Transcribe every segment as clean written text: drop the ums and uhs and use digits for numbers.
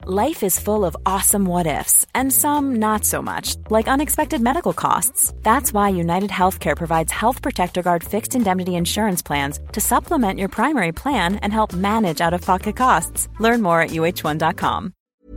Life is full of awesome what-ifs, and some not so much, like unexpected medical costs. That's why United Healthcare provides Health Protector Guard fixed indemnity insurance plans to supplement your primary plan and help manage out-of-pocket costs. Learn more at uh1.com.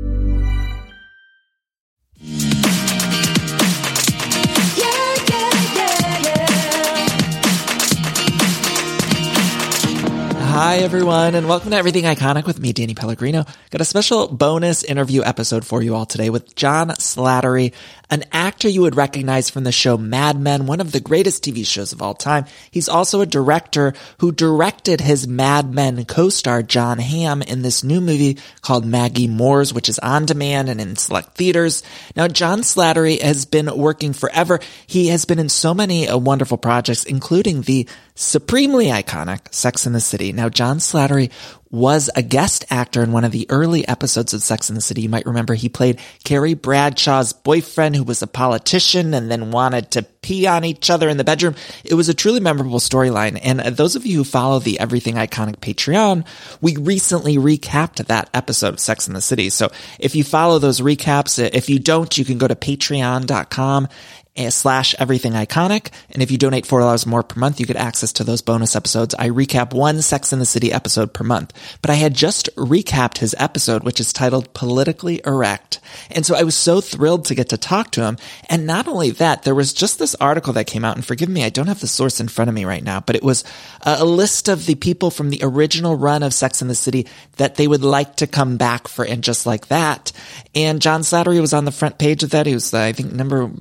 Hi, everyone, and welcome to Everything Iconic with me, Danny Pellegrino. Got a special bonus interview episode for you all today with John Slattery, an actor you would recognize from the show Mad Men, one of the greatest TV shows of all time. He's also a director who directed his Mad Men co-star Jon Hamm in this new movie called Maggie Moore's, which is on demand and in select theaters. Now, John Slattery has been working forever. He has been in so many wonderful projects, including the supremely iconic Sex and the City. Now, John Slattery was a guest actor in one of the early episodes of Sex and the City. You might remember he played Carrie Bradshaw's boyfriend who was a politician and then wanted to pee on each other in the bedroom. It was a truly memorable storyline. And those of you who follow the Everything Iconic Patreon, we recently recapped that episode of Sex and the City. So if you follow those recaps, if you don't, you can go to patreon.com /Everything Iconic. And if you donate $4 more per month, you get access to those bonus episodes. I recap one Sex and the City episode per month, but I had just recapped his episode, which is titled Politically Erect. And so I was so thrilled to get to talk to him. And not only that, there was just this article that came out, and forgive me, I don't have the source in front of me right now, but it was a list of the people from the original run of Sex and the City that they would like to come back for And Just Like That. And John Slattery was on the front page of that. He was, I think,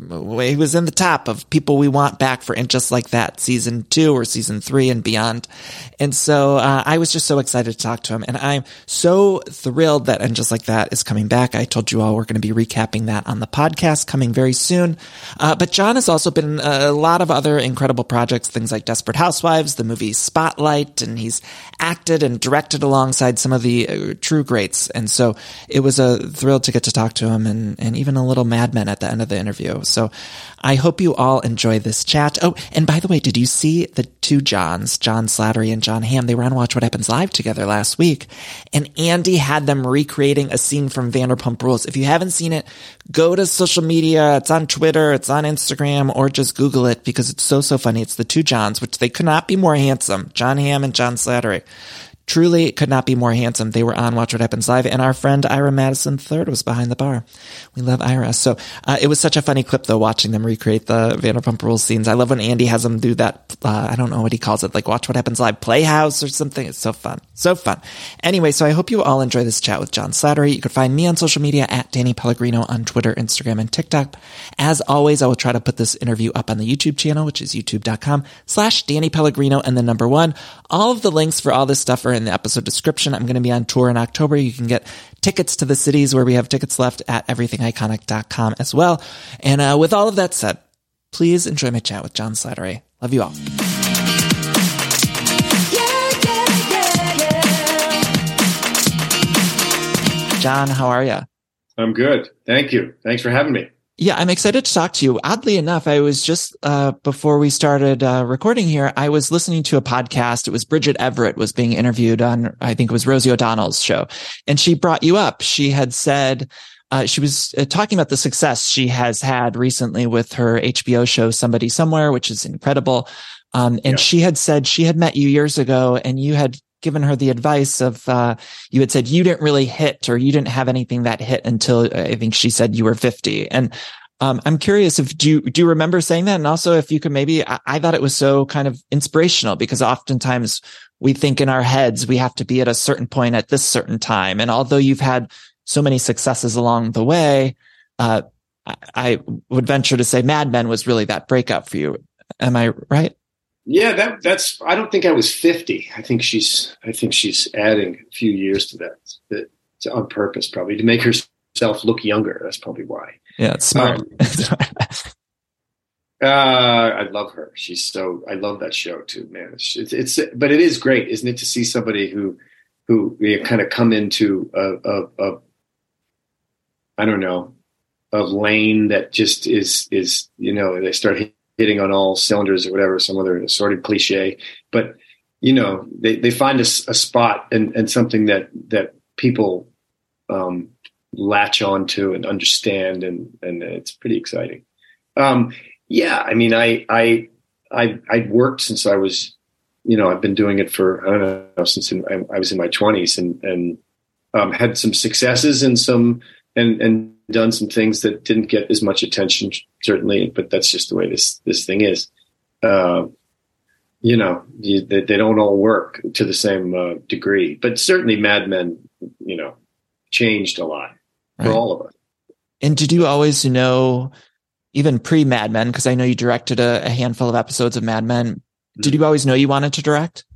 he was in the top of people we want back for And Just Like That season 2 or season 3 and beyond. And so I was just so excited to talk to him, and I'm so thrilled that And Just Like That is coming back. I told you all we're going to be recapping that on the podcast coming very soon. But John has also been in a lot of other incredible projects, things like Desperate Housewives, the movie Spotlight, and he's acted and directed alongside some of the true greats. And so it was a thrill to get to talk to him, and even a little Mad Men at the end of the interview. So I hope you all enjoy this chat. Oh, and by the way, did you see the two Johns, John Slattery and Jon Hamm? They were on Watch What Happens Live together last week, and Andy had them recreating a scene from Vanderpump Rules. If you haven't seen it, go to social media. It's on Twitter, it's on Instagram, or just Google it because it's so funny. It's the two Johns, which they could not be more handsome, Jon Hamm and John Slattery. Truly could not be more handsome. They were on Watch What Happens Live, and our friend Ira Madison III was behind the bar. We love Ira. So it was such a funny clip, though, watching them recreate the Vanderpump Rules scenes. I love when Andy has them do that, I don't know what he calls it, like Watch What Happens Live Playhouse or something. It's so fun. So fun. Anyway, so I hope you all enjoy this chat with John Slattery. You can find me on social media at Danny Pellegrino on Twitter, Instagram, and TikTok. As always, I will try to put this interview up on the YouTube channel, which is youtube.com/Danny Pellegrino and the number 1. All of the links for all this stuff are in the episode description. I'm going to be on tour in October. You can get tickets to the cities where we have tickets left at everythingiconic.com as well. And with all of that said, please enjoy my chat with John Slattery. Love you all. John, how are you? I'm good. Thank you. Thanks for having me. Yeah, I'm excited to talk to you. Oddly enough, I was just, before we started recording here, I was listening to a podcast. It was Bridget Everett was being interviewed on, I think it was Rosie O'Donnell's show. And she brought you up. She had said, she was talking about the success she has had recently with her HBO show, Somebody Somewhere, which is incredible. She had said she had met you years ago, and you had given her the advice of, you had said you didn't really hit, or you didn't have anything that hit until I think she said you were 50. And I'm curious if, do you remember saying that? And also if you could maybe, I thought it was so kind of inspirational, because oftentimes we think in our heads, we have to be at a certain point at this certain time. And although you've had so many successes along the way, I would venture to say Mad Men was really that breakup for you. Am I right? Yeah, that's. I don't think I was 50. I think she's adding a few years to that on purpose, probably to make herself look younger. That's probably why. Yeah, it's smart. I love her. I love that show too, man. But it is great, isn't it, to see somebody who kind of come into a I don't know, a lane that just is they start hitting on all cylinders or whatever, some other assorted cliche, but they find a spot and something that people latch onto and understand, and it's pretty exciting. Yeah, I mean, I worked since I was, I've been doing it for, I don't know, since I was in my 20s, and had some successes and done some things that didn't get as much attention, certainly, but that's just the way this thing is. They don't all work to the same degree, but certainly Mad Men, changed a lot for all of us. And did you always know, even pre-Mad Men, because I know you directed a handful of episodes of Mad Men, did you always know you wanted to direct?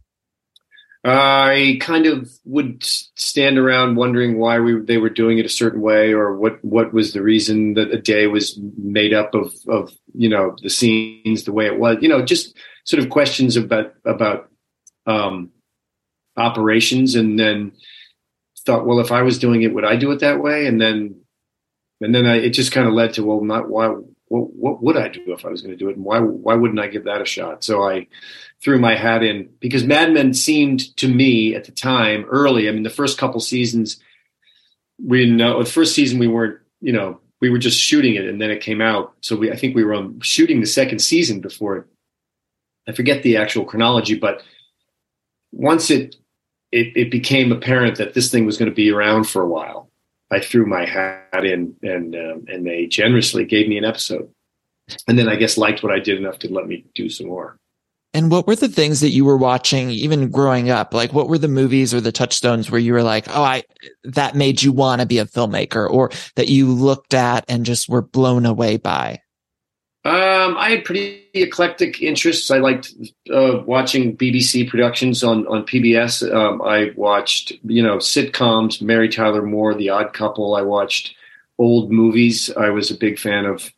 I kind of would stand around wondering why they were doing it a certain way, or what was the reason that a day was made up of the scenes the way it was, just sort of questions about operations, and then thought, well, if I was doing it, would I do it that way? And then it just kind of led to, well, not why. What would I do if I was going to do it, and why wouldn't I give that a shot? So I threw my hat in, because Mad Men seemed to me at the time early. I mean, the first couple seasons, we didn't know. The first season we weren't, we were just shooting it, and then it came out. So I think we were shooting the second season before. I forget the actual chronology, but once it became apparent that this thing was going to be around for a while, I threw my hat in, and they generously gave me an episode, and then I guess liked what I did enough to let me do some more. And what were the things that you were watching, even growing up? Like, what were the movies or the touchstones where you were like, that made you want to be a filmmaker, or that you looked at and just were blown away by? I had pretty eclectic interests. I liked watching BBC productions on PBS. I watched, sitcoms, Mary Tyler Moore, The Odd Couple. I watched old movies. I was a big fan of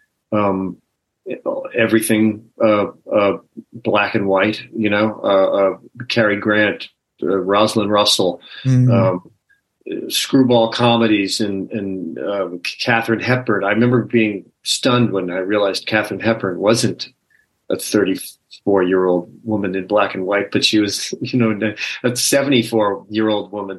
everything black and white, Cary Grant, Rosalind Russell, screwball comedies, and Katharine Hepburn. I remember being stunned when I realized Katharine Hepburn wasn't a 34-year-old woman in black and white, but she was, a 74-year-old woman.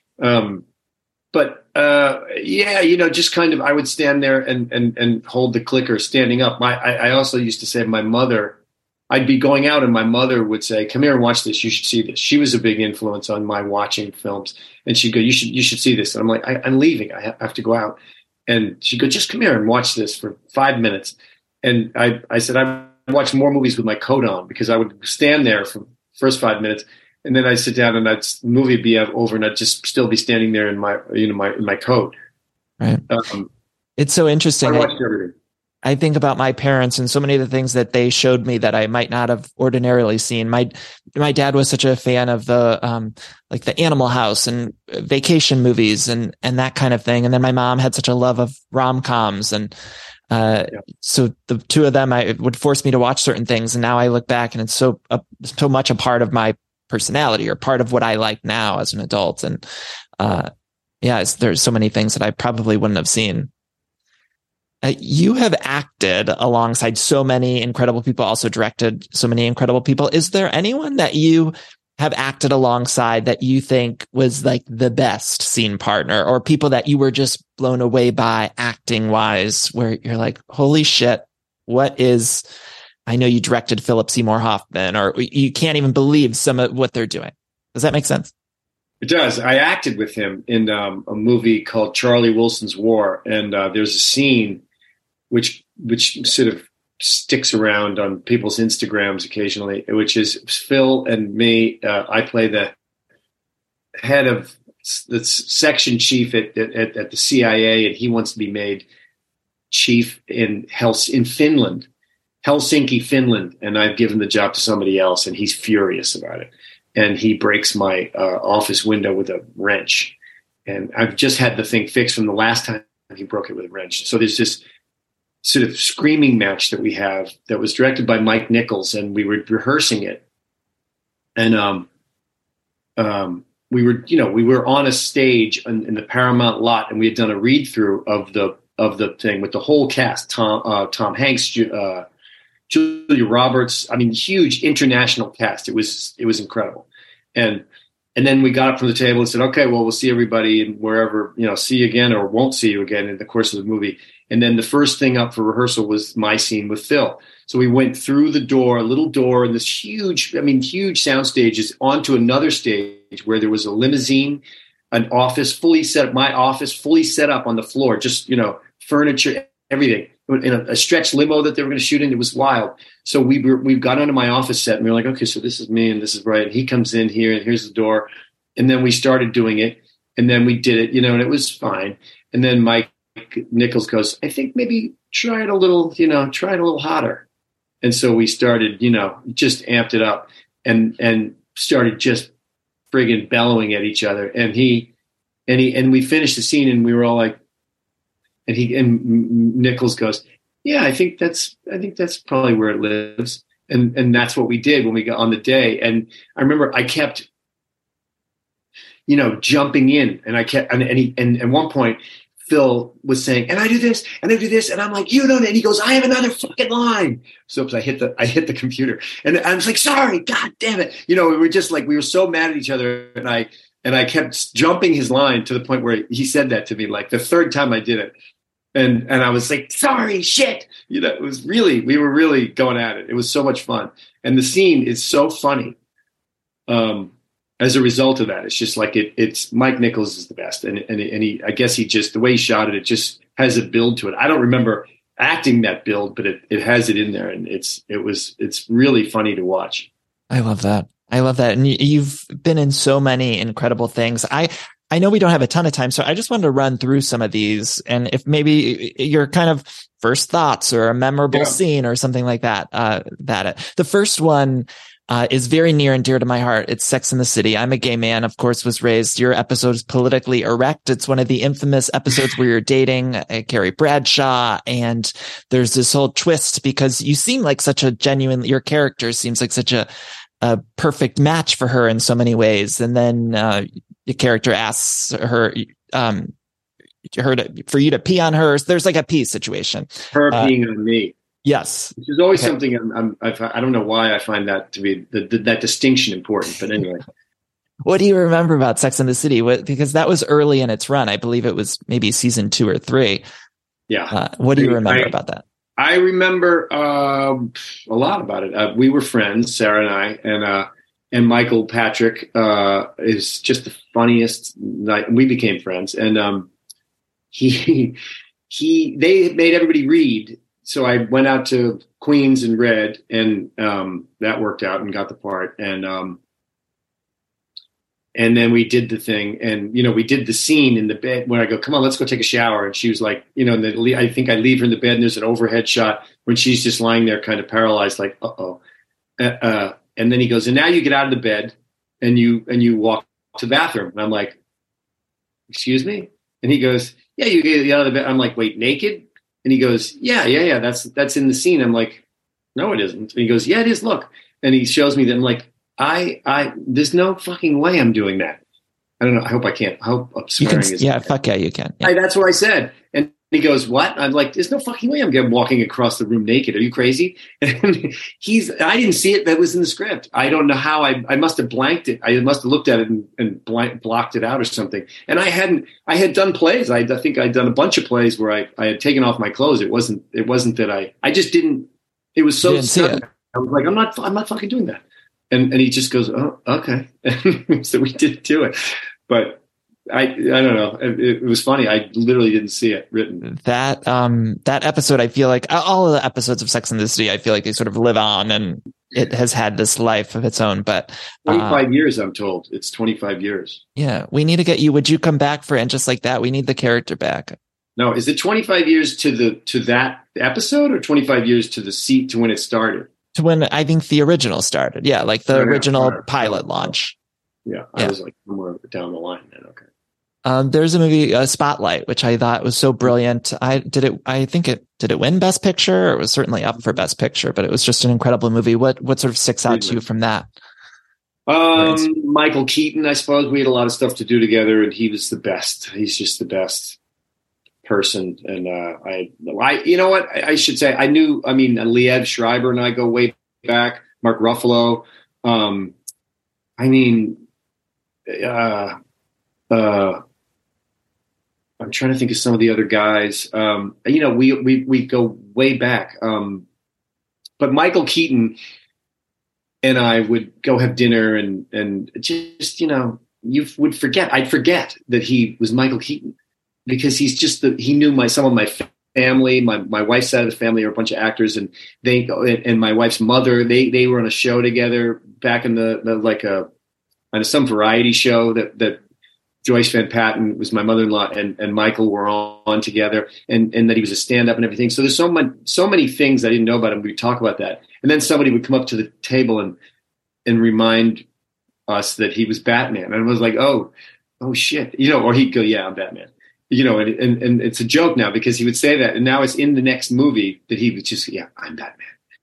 Just kind of, I would stand there and hold the clicker standing up. I also used to say to my mother, I'd be going out and my mother would say, come here and watch this. You should see this. She was a big influence on my watching films. And she'd go, you should see this. And I'm like, I'm leaving. I have to go out. And she'd go, just come here and watch this for 5 minutes. And I said, I watched more movies with my coat on, because I would stand there for the first 5 minutes, and then I'd sit down and the movie would be over, and I'd just still be standing there in my, in my coat. Right. It's so interesting. I watched everything. I think about my parents and so many of the things that they showed me that I might not have ordinarily seen. My dad was such a fan of the, like the Animal House and vacation movies and that kind of thing. And then my mom had such a love of rom-coms. And, so the two of them, it would force me to watch certain things. And now I look back and it's so much a part of my personality, or part of what I like now as an adult. And, there's so many things that I probably wouldn't have seen. You have acted alongside so many incredible people, also directed so many incredible people. Is there anyone that you have acted alongside that you think was like the best scene partner, or people that you were just blown away by acting wise, where you're like, holy shit, I know you directed Philip Seymour Hoffman, or you can't even believe some of what they're doing. Does that make sense? It does. I acted with him in a movie called Charlie Wilson's War. And there's a scene which sort of sticks around on people's Instagrams occasionally, which is Phil and me. I play the head of the section chief at the CIA, and he wants to be made chief in Finland, Helsinki, Finland. And I've given the job to somebody else, and he's furious about it. And he breaks my office window with a wrench. And I've just had the thing fixed from the last time he broke it with a wrench. So there's this sort of screaming match that we have that was directed by Mike Nichols, and we were rehearsing it. And we were on a stage in the Paramount lot, and we had done a read through of the thing with the whole cast: Tom Hanks, Julia Roberts. I mean, huge international cast. It was incredible. And And then we got up from the table and said, okay, well, we'll see everybody and wherever, see you again or won't see you again in the course of the movie. And then the first thing up for rehearsal was my scene with Phil. So we went through the door, a little door in this huge sound stages onto another stage where there was a limousine, an office fully set up, my office fully set up on the floor, just, furniture, everything. In a stretched limo that they were going to shoot in. It was wild. So we got onto my office set and we were like, okay, so this is me and this is Brian. And he comes in here and here's the door. And then we started doing it. And then we did it, and it was fine. And then Mike Nichols goes, I think maybe try it a little hotter. And so we started, just amped it up and started just friggin' bellowing at each other. And we finished the scene and we were all like, and Nichols goes, yeah, I think that's probably where it lives. And that's what we did when we got on the day. And I remember I kept, jumping in and I kept, and at one point Phil was saying, and I do this and I do this. And I'm like, you don't, and he goes, I have another fucking line. So I hit the computer and I was like, sorry, God damn it. We were just like, we were so mad at each other. And I kept jumping his line to the point where he said that to me, like the third time I did it. And I was like, sorry, shit. It was really, we were really going at it. It was so much fun. And the scene is so funny. As a result of that, it's just like it's Mike Nichols is the best. And he, I guess he just, the way he shot it just has a build to it. I don't remember acting that build, but it has it in there. And it's really funny to watch. I love that. And you've been in so many incredible things. I know we don't have a ton of time, so I just wanted to run through some of these. And if maybe your kind of first thoughts or a memorable scene or something like that, the first one, is very near and dear to my heart. It's Sex and the City. I'm a gay man, of course, was raised. Your episode is politically erect. It's one of the infamous episodes where you're dating Carrie Bradshaw. And there's this whole twist because you seem like your character seems like such a perfect match for her in so many ways. And then, the character asks her, for you to pee on her. There's like a pee situation. Her peeing on me. Yes. Which is always something I don't know why I find that to be that distinction important, but anyway. What do you remember about Sex and the City? Because that was early in its run. I believe it was maybe season 2 or 3. Yeah. What do you remember about that? I remember a lot about it. We were friends, Sarah and I, and Michael Patrick is just the funniest. We became friends, and they made everybody read. So I went out to Queens and read, and that worked out and got the part. And then we did the thing, and we did the scene in the bed where I go, "Come on, let's go take a shower." And she was like, I think I leave her in the bed, and there's an overhead shot when she's just lying there, kind of paralyzed, like, "Uh-oh." And then he goes, and now you get out of the bed and you walk to the bathroom. And I'm like, excuse me? And he goes, yeah, you get out of the bed. I'm like, wait, naked? And he goes, yeah. That's in the scene. I'm like, no, it isn't. And he goes, yeah, it is. Look. And he shows me that. I'm like, there's no fucking way I'm doing that. I don't know. I hope I can't. I hope swearing is. Yeah, fuck yeah, you can. Yeah. That's what I said. And he goes, what? I'm like, there's no fucking way I'm walking across the room naked. Are you crazy? And I didn't see it. That was in the script. I don't know how I must have blanked it. I must have looked at it and blocked it out or something. And I had done plays. I think I'd done a bunch of plays where I had taken off my clothes. It wasn't that I just didn't, it was so sudden. I was like, I'm not fucking doing that. And he just goes, oh, okay. So we did do it. But I don't know. It was funny. I literally didn't see it written. That episode, I feel like all of the episodes of Sex and the City, I feel like they sort of live on and it has had this life of its own. But 25 years, I'm told. It's 25 years. Yeah. We need to get you. Would you come back for And Just Like That? We need the character back. No, is it 25 years to that episode or 25 years to to when it started? To when I think the original started. Yeah. Like the original pilot launch. Yeah. I was like somewhere down the line then. Okay. There's a movie, Spotlight, which I thought was so brilliant. Did it win Best Picture? It was certainly up for Best Picture, but it was just an incredible movie. What sort of sticks out to you from that? Michael Keaton, I suppose. We had a lot of stuff to do together, and he was the best. He's just the best person. And you know what? I should say Liev Schreiber and I go way back. Mark Ruffalo. I'm trying to think of some of the other guys. We go way back. But Michael Keaton and I would go have dinner and just, you would forget. I'd forget that he was Michael Keaton because he's just he knew some of my family, my wife's side of the family are a bunch of actors, and and my wife's mother, they were on a show together back in on some variety show that Joyce Van Patten was my mother-in-law and Michael were on together, and that he was a stand-up and everything. So there's so many things I didn't know about him. We'd talk about that. And then somebody would come up to the table and remind us that he was Batman. And I was like, oh shit. Or he'd go, yeah, I'm Batman. And it's a joke now because he would say that. And now it's in the next movie that he would just, yeah, I'm Batman.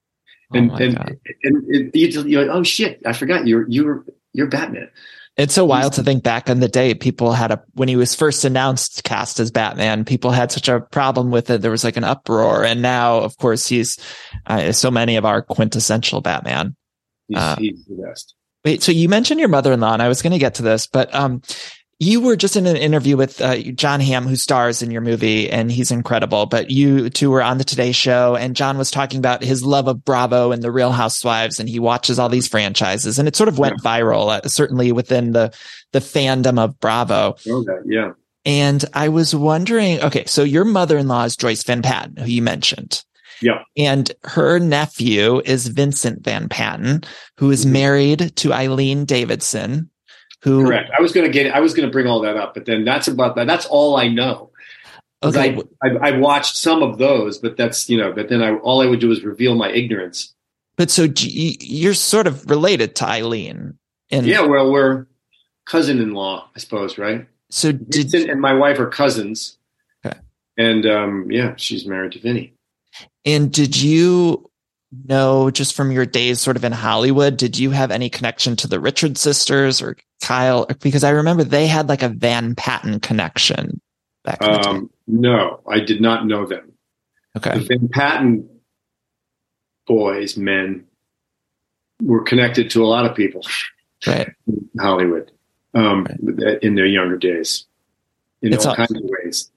You're like, oh shit, I forgot you're Batman. It's so wild to think back in the day, people when he was first announced cast as Batman, people had such a problem with it. There was like an uproar. And now, of course, he's so many of our quintessential Batman. He's the best. Wait, so you mentioned your mother-in-law, and I was going to get to this, but you were just in an interview with Jon Hamm, who stars in your movie, and he's incredible. But you two were on the Today Show, and Jon was talking about his love of Bravo and The Real Housewives, and he watches all these franchises, and it sort of went viral, certainly within the fandom of Bravo. Okay, yeah. And I was wondering, okay, so your mother-in-law is Joyce Van Patten, who you mentioned. Yeah. And her nephew is Vincent Van Patten, who is married to Eileen Davidson. Correct. I was going to bring all that up, but then that's all I know. Okay. I watched some of those, but but then all I would do is reveal my ignorance. But so you're sort of related to Eileen. Yeah, well, we're cousin-in-law, I suppose, right? So Vincent and my wife are cousins. Okay. And she's married to Vinny. And did you know, just from your days sort of in Hollywood, did you have any connection to the Richard sisters or Kyle? Because I remember they had like a Van Patten connection back in the day. No, I did not know them. Okay. The Van Patten men were connected to a lot of people right. in Hollywood in their younger days in all kinds of ways.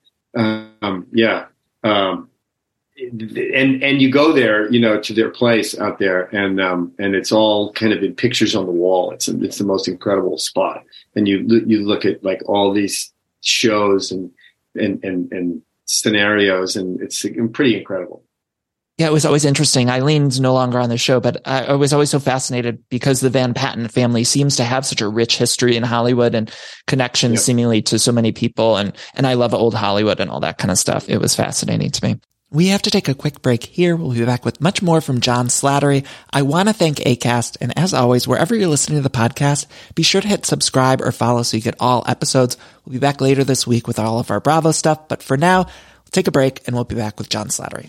And you go there, to their place out there, and it's all kind of in pictures on the wall. It's the most incredible spot. And you look at like all these shows and scenarios, and it's pretty incredible. Yeah, it was always interesting. Eileen's no longer on the show, but I was always so fascinated because the Van Patten family seems to have such a rich history in Hollywood and connections seemingly to so many people. And I love old Hollywood and all that kind of stuff. It was fascinating to me. We have to take a quick break here. We'll be back with much more from John Slattery. I want to thank Acast. And as always, wherever you're listening to the podcast, be sure to hit subscribe or follow so you get all episodes. We'll be back later this week with all of our Bravo stuff. But for now, we'll take a break and we'll be back with John Slattery.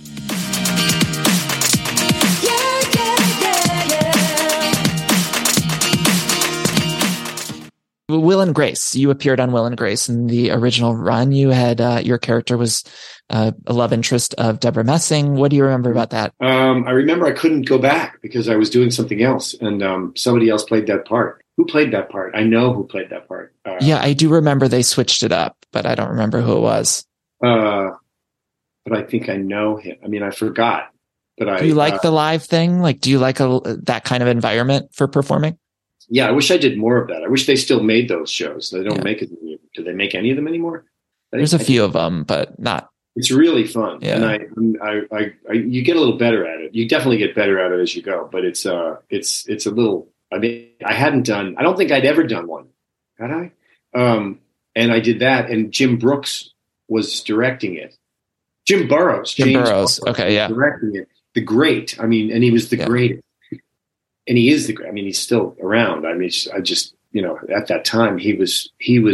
Will and Grace. You appeared on Will and Grace in the original run. You had your character was a love interest of Deborah Messing. What do you remember about that? I remember I couldn't go back because I was doing something else, and somebody else played that part. Who played that part? I know who played that part. Yeah, I do remember they switched it up, but I don't remember who it was. But I think I know him. I mean, I forgot. But do you like the live thing? Like, do you like that kind of environment for performing? Yeah, I wish I did more of that. I wish they still made those shows. They don't make it. Do they make any of them anymore? There's a few of them, but not. It's really fun, yeah. And I you get a little better at it. You definitely get better at it as you go. But it's a little. I mean, I don't think I'd ever done one, had I? And I did that, and Jim Brooks was directing it. Jim Burrows. James Burrows. Okay, yeah, directing it. The great. I mean, and he was the greatest. And he is the great. I mean, he's still around. I mean, I just at that time he was.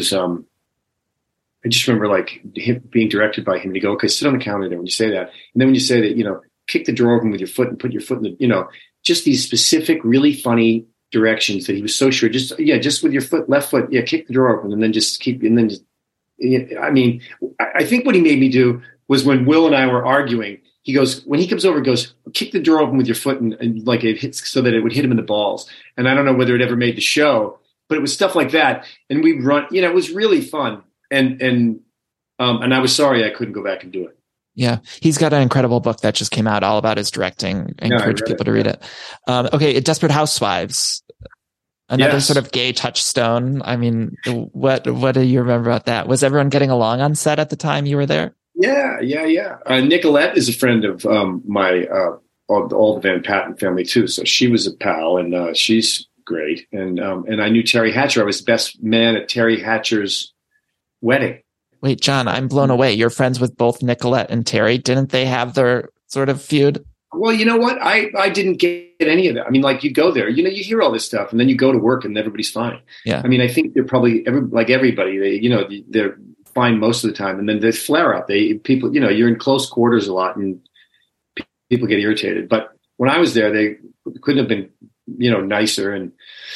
I just remember like him being directed by him. And you go, okay, sit on the counter there when you say that, and then when you say that, kick the drawer open with your foot and put your foot in the, just these specific, really funny directions that he was so sure. Just with your foot, left foot, kick the drawer open, and then just keep, and then just. I mean, I think what he made me do was when Will and I were arguing. He goes, when he comes over, he goes, kick the drawer open with your foot and like it hits so that it would hit him in the balls. And I don't know whether it ever made the show, but it was stuff like that. And we run, it was really fun. And I was sorry I couldn't go back and do it. Yeah. He's got an incredible book that just came out all about his directing. I encourage people to read it. Okay. Desperate Housewives, another sort of gay touchstone. I mean, what do you remember about that? Was everyone getting along on set at the time you were there? Yeah. Nicolette is a friend of my all the Van Patten family too. So she was a pal, and she's great. And I knew Terry Hatcher. I was the best man at Terry Hatcher's wedding. Wait, John, I'm blown away. You're friends with both Nicolette and Terry. Didn't they have their sort of feud? Well, you know what? I didn't get any of that. I mean, like, you go there, you hear all this stuff, and then you go to work and everybody's fine. Yeah. I mean, I think they're probably like everybody. They're fine most of the time, and then they flare up. People, you're in close quarters a lot, and people get irritated. But when I was there, they couldn't have been, nicer. And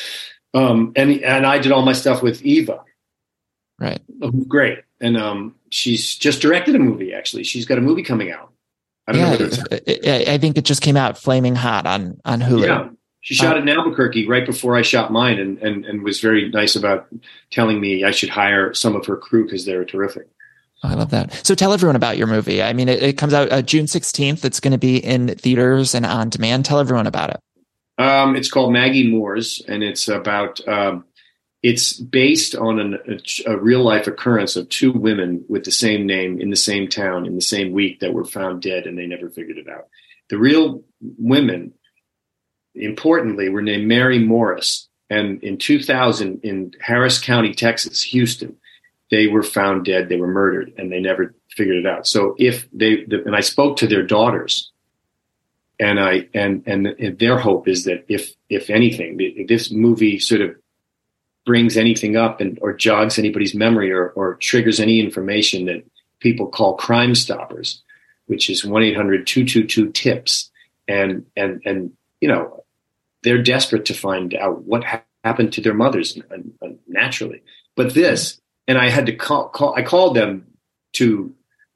I did all my stuff with Eva. Right. Great. And she's just directed a movie. Actually, she's got a movie coming out. I don't know. I think it just came out, Flaming Hot on Hulu. Yeah, she shot it in Albuquerque right before I shot mine, and was very nice about telling me I should hire some of her crew because they're terrific. Oh, I love that. So tell everyone about your movie. I mean, it comes out June 16th. It's going to be in theaters and on demand. Tell everyone about it. It's called Maggie Moores, and it's about. It's based on a real life occurrence of two women with the same name in the same town in the same week that were found dead, and they never figured it out. The real women, importantly, were named Mary Morris, and in 2000 in Harris County, Texas, Houston, they were found dead. They were murdered, and they never figured it out. So and I spoke to their daughters, and their hope is that if anything, if this movie sort of brings anything up or jogs anybody's memory or triggers any information that people call Crime Stoppers, which is 1-800-222-TIPS. And they're desperate to find out what happened to their mothers naturally. But and I had to I called them to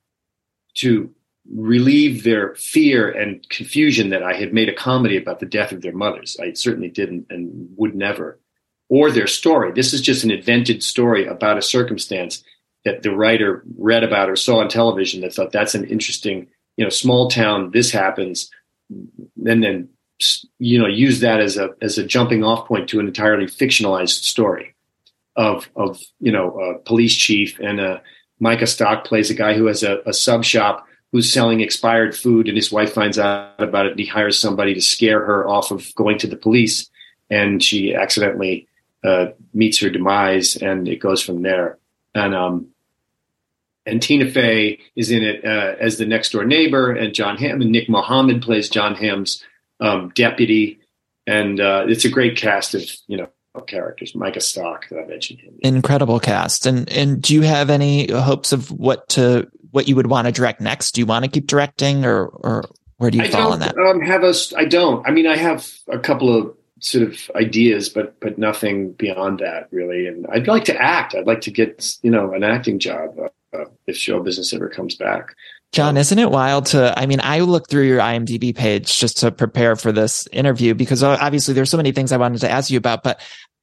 relieve their fear and confusion that I had made a comedy about the death of their mothers. I certainly didn't and would never. Or their story. This is just an invented story about a circumstance that the writer read about or saw on television that thought that's an interesting, small town, this happens, and then, use that as a jumping off point to an entirely fictionalized story of a police chief, and Micah Stock plays a guy who has a sub shop who's selling expired food, and his wife finds out about it, and he hires somebody to scare her off of going to the police, and she accidentally meets her demise, and it goes from there. And Tina Fey is in it as the next door neighbor, and John Hamm, and Nick Mohammed plays John Hamm's deputy, and it's a great cast of characters. Micah Stock, that I mentioned him. Incredible cast. And do you have any hopes of what you would want to direct next? Do you want to keep directing, or where do you fall on that? I don't. I mean, I have a couple of sort of ideas, but nothing beyond that really. And I'd like to act. I'd like to get, an acting job if show business ever comes back. John, isn't it wild I looked through your IMDb page just to prepare for this interview, because obviously there's so many things I wanted to ask you about, but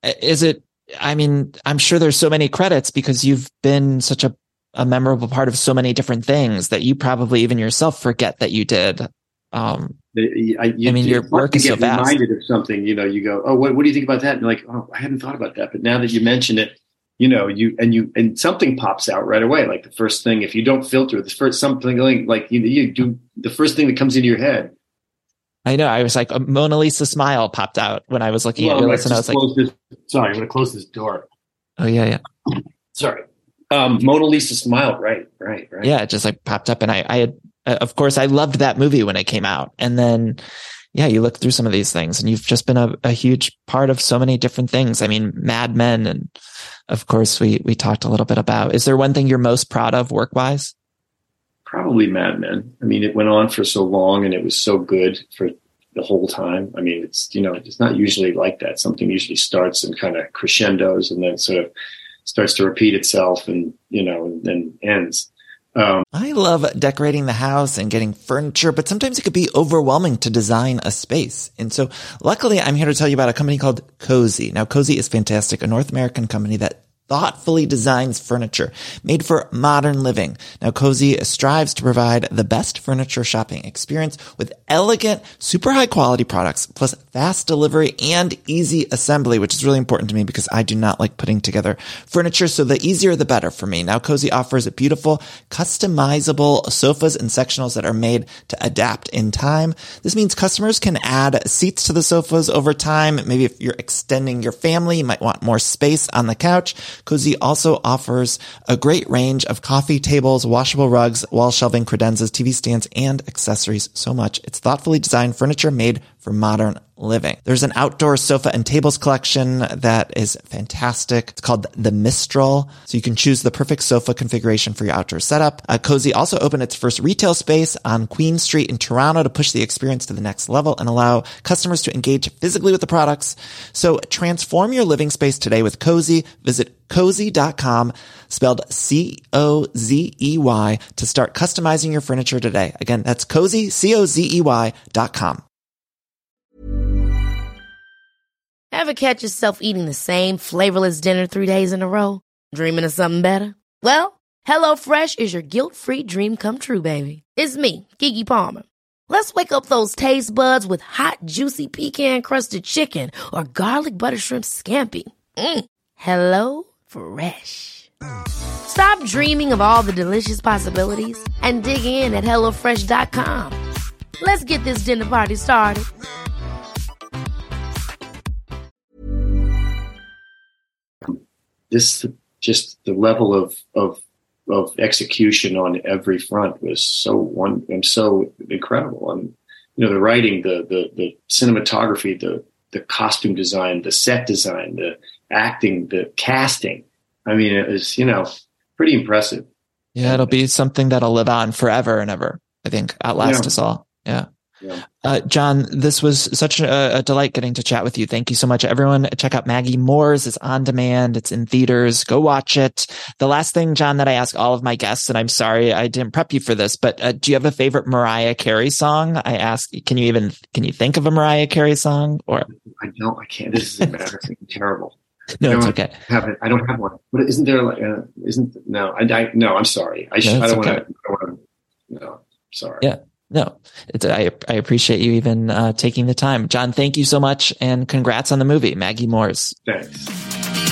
I'm sure there's so many credits because you've been such a memorable part of so many different things that you probably even yourself forget that you did. Your work is so vast. Reminded of something, you go, oh, what do you think about that? And you're like, oh, I hadn't thought about that. But now that you mention it, and something pops out right away. Like the first thing, if you don't filter, something like you do, the first thing that comes into your head. I know. I was like, a Mona Lisa smile popped out when I was looking at your list, and I was like, sorry, I'm going to close this door. Oh yeah. Sorry. Mona Lisa smile. Right. Yeah. It just popped up, and I had, of course, I loved that movie when it came out. And then, you look through some of these things, and you've just been a huge part of so many different things. I mean, Mad Men, and of course, we talked a little bit about. Is there one thing you're most proud of work-wise? Probably Mad Men. I mean, it went on for so long, and it was so good for the whole time. I mean, it's not usually like that. Something usually starts and kind of crescendos, and then sort of starts to repeat itself, and and then ends. I love decorating the house and getting furniture, but sometimes it could be overwhelming to design a space. And so luckily I'm here to tell you about a company called Cozy. Now Cozy is fantastic, a North American company that thoughtfully designs furniture made for modern living. Now, Cozy strives to provide the best furniture shopping experience with elegant, super high quality products, plus fast delivery and easy assembly, which is really important to me because I do not like putting together furniture. So the easier, the better for me. Now, Cozy offers beautiful, customizable sofas and sectionals that are made to adapt in time. This means customers can add seats to the sofas over time. Maybe if you're extending your family, you might want more space on the couch. Cozy also offers a great range of coffee tables, washable rugs, wall shelving, credenzas, TV stands, and accessories. So much. It's thoughtfully designed furniture made for modern living. There's an outdoor sofa and tables collection that is fantastic. It's called the Mistral. So you can choose the perfect sofa configuration for your outdoor setup. Cozy also opened its first retail space on Queen Street in Toronto to push the experience to the next level and allow customers to engage physically with the products. So transform your living space today with Cozy. Visit cozy.com, spelled COZEY, to start customizing your furniture today. Again, that's Cozy, COZEY.com. Ever catch yourself eating the same flavorless dinner 3 days in a row? Dreaming of something better? Well, HelloFresh is your guilt-free dream come true, baby. It's me, Keke Palmer. Let's wake up those taste buds with hot, juicy pecan-crusted chicken or garlic butter shrimp scampi. Hello Fresh. Stop dreaming of all the delicious possibilities and dig in at HelloFresh.com. Let's get this dinner party started. This just the level of execution on every front was so incredible. And the writing, the cinematography, the costume design, the set design, the acting, the casting. I mean, it was pretty impressive. Yeah, it'll be something that'll live on forever and ever. I think outlast us all. Yeah. John, this was such a delight getting to chat with you. Thank you so much. Everyone, check out Maggie Moore's. It's on demand. It's in theaters. Go watch it. The last thing, John, that I ask all of my guests, and I'm sorry I didn't prep you for this, but do you have a favorite Mariah Carey song? I ask, can you think of a Mariah Carey song? Or I can't. This is embarrassing. Terrible. No, it's okay. I don't have one. But isn't there no, I'm sorry. I don't want to. No, sorry. Yeah. No, I appreciate you even taking the time. John, thank you so much, and congrats on the movie, Maggie Moore's. Thanks.